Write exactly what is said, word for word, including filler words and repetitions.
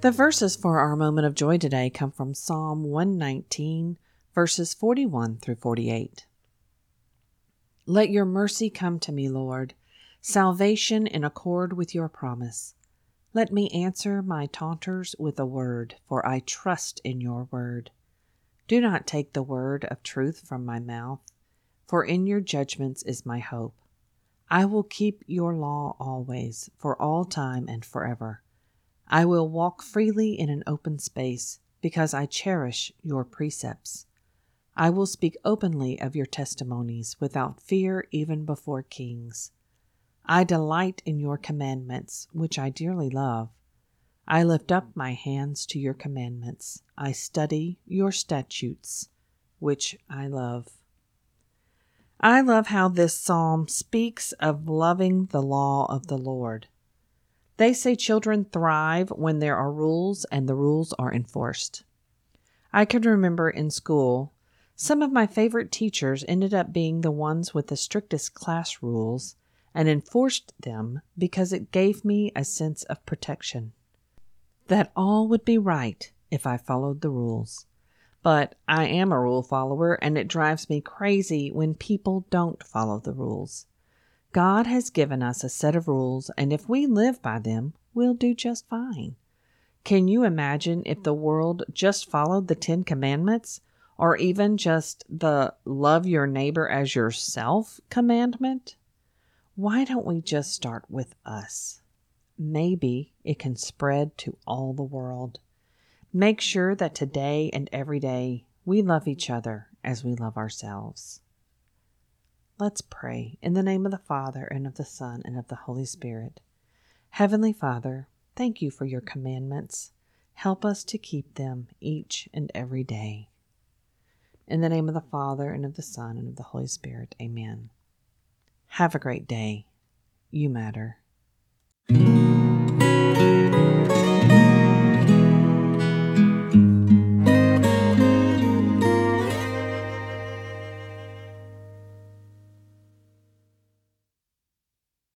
The verses for our moment of joy today come from Psalm one nineteen, verses forty-one through forty-eight. Let your mercy come to me, Lord, salvation in accord with your promise. Let me answer my taunters with a word, for I trust in your word. Do not take the word of truth from my mouth, for in your judgments is my hope. I will keep your law always, for all time and forever. I will walk freely in an open space, because I cherish your precepts. I will speak openly of your testimonies, without fear even before kings. I delight in your commandments, which I dearly love. I lift up my hands to your commandments. I study your statutes, which I love. I love how this psalm speaks of loving the law of the Lord. They say children thrive when there are rules and the rules are enforced. I can remember in school, some of my favorite teachers ended up being the ones with the strictest class rules and enforced them because it gave me a sense of protection. That all would be right if I followed the rules. But I am a rule follower, and it drives me crazy when people don't follow the rules. God has given us a set of rules, and if we live by them, we'll do just fine. Can you imagine if the world just followed the Ten Commandments, or even just the love your neighbor as yourself commandment? Why don't we just start with us? Maybe it can spread to all the world. Make sure that today and every day we love each other as we love ourselves. Let's pray in the name of the Father, and of the Son, and of the Holy Spirit. Heavenly Father, thank you for your commandments. Help us to keep them each and every day. In the name of the Father, and of the Son, and of the Holy Spirit. Amen. Have a great day. You matter.